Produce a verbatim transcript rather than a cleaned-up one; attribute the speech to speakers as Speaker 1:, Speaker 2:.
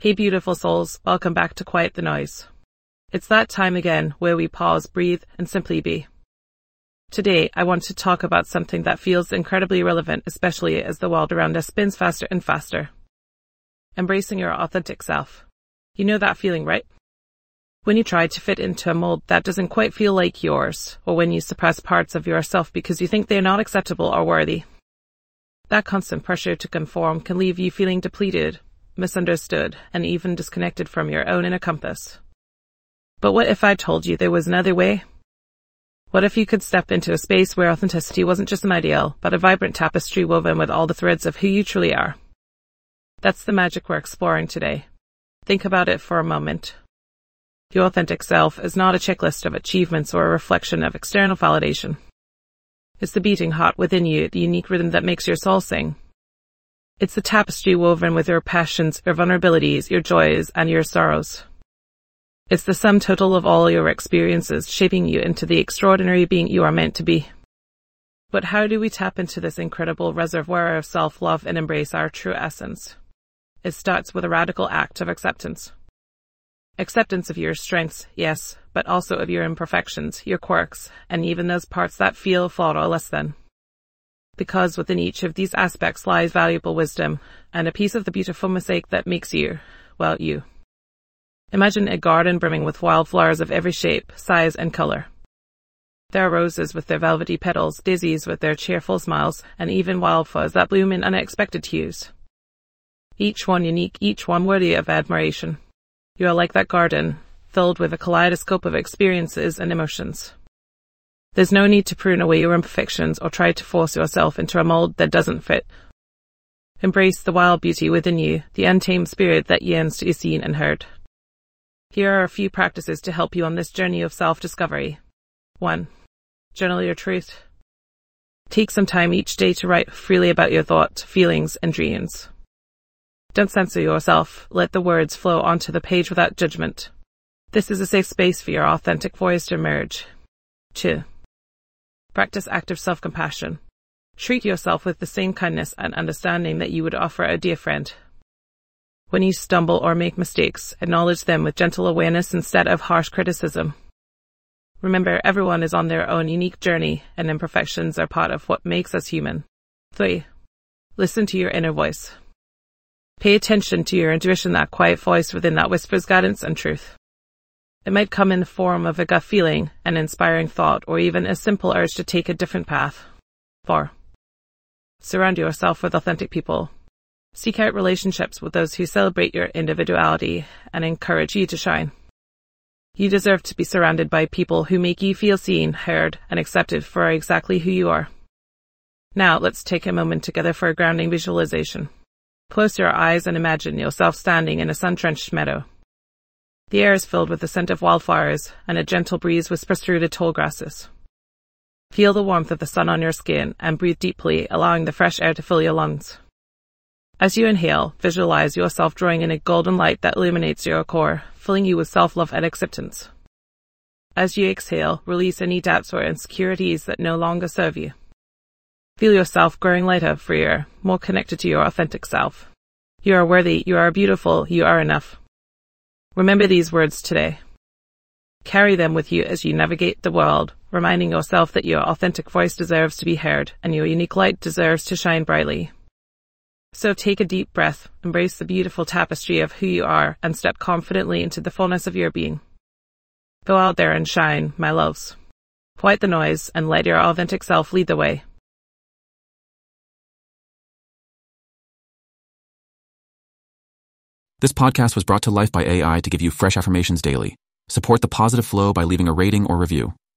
Speaker 1: Hey beautiful souls, welcome back to Quiet the Noise. It's that time again where we pause, breathe, and simply be. Today, I want to talk about something that feels incredibly relevant, especially as the world around us spins faster and faster. Embracing your authentic self. You know that feeling, right? When you try to fit into a mold that doesn't quite feel like yours, or when you suppress parts of yourself because you think they're not acceptable or worthy. That constant pressure to conform can leave you feeling depleted, misunderstood, and even disconnected from your own inner compass. But what if I told you there was another way? What if you could step into a space where authenticity wasn't just an ideal, but a vibrant tapestry woven with all the threads of who you truly are? That's the magic we're exploring today. Think about it for a moment. Your authentic self is not a checklist of achievements or a reflection of external validation. It's the beating heart within you, the unique rhythm that makes your soul sing. It's the tapestry woven with your passions, your vulnerabilities, your joys, and your sorrows. It's the sum total of all your experiences shaping you into the extraordinary being you are meant to be. But how do we tap into this incredible reservoir of self-love and embrace our true essence? It starts with a radical act of acceptance. Acceptance of your strengths, yes, but also of your imperfections, your quirks, and even those parts that feel flawed or less than. Because within each of these aspects lies valuable wisdom, and a piece of the beautiful mosaic that makes you, well, you. Imagine a garden brimming with wildflowers of every shape, size, and color. There are roses with their velvety petals, daisies with their cheerful smiles, and even wildflowers that bloom in unexpected hues. Each one unique, each one worthy of admiration. You are like that garden, filled with a kaleidoscope of experiences and emotions. There's no need to prune away your imperfections or try to force yourself into a mold that doesn't fit. Embrace the wild beauty within you, the untamed spirit that yearns to be seen and heard. Here are a few practices to help you on this journey of self-discovery. one. Journal your truth. Take some time each day to write freely about your thoughts, feelings, and dreams. Don't censor yourself. Let the words flow onto the page without judgment. This is a safe space for your authentic voice to emerge. two. Practice active self-compassion. Treat yourself with the same kindness and understanding that you would offer a dear friend. When you stumble or make mistakes, acknowledge them with gentle awareness instead of harsh criticism. Remember, everyone is on their own unique journey, and imperfections are part of what makes us human. three. Listen to your inner voice. Pay attention to your intuition, that quiet voice within that whispers guidance and truth. It might come in the form of a gut feeling, an inspiring thought, or even a simple urge to take a different path. four. Surround yourself with authentic people. Seek out relationships with those who celebrate your individuality and encourage you to shine. You deserve to be surrounded by people who make you feel seen, heard, and accepted for exactly who you are. Now, let's take a moment together for a grounding visualization. Close your eyes and imagine yourself standing in a sun-drenched meadow. The air is filled with the scent of wildflowers, and a gentle breeze whispers through the tall grasses. Feel the warmth of the sun on your skin and breathe deeply, allowing the fresh air to fill your lungs. As you inhale, visualize yourself drawing in a golden light that illuminates your core, filling you with self-love and acceptance. As you exhale, release any doubts or insecurities that no longer serve you. Feel yourself growing lighter, freer, more connected to your authentic self. You are worthy, you are beautiful, you are enough. Remember these words today. Carry them with you as you navigate the world, reminding yourself that your authentic voice deserves to be heard and your unique light deserves to shine brightly. So take a deep breath, embrace the beautiful tapestry of who you are, and step confidently into the fullness of your being. Go out there and shine, my loves. Quiet the noise and let your authentic self lead the way.
Speaker 2: This podcast was brought to life by A I to give you fresh affirmations daily. Support the positive flow by leaving a rating or review.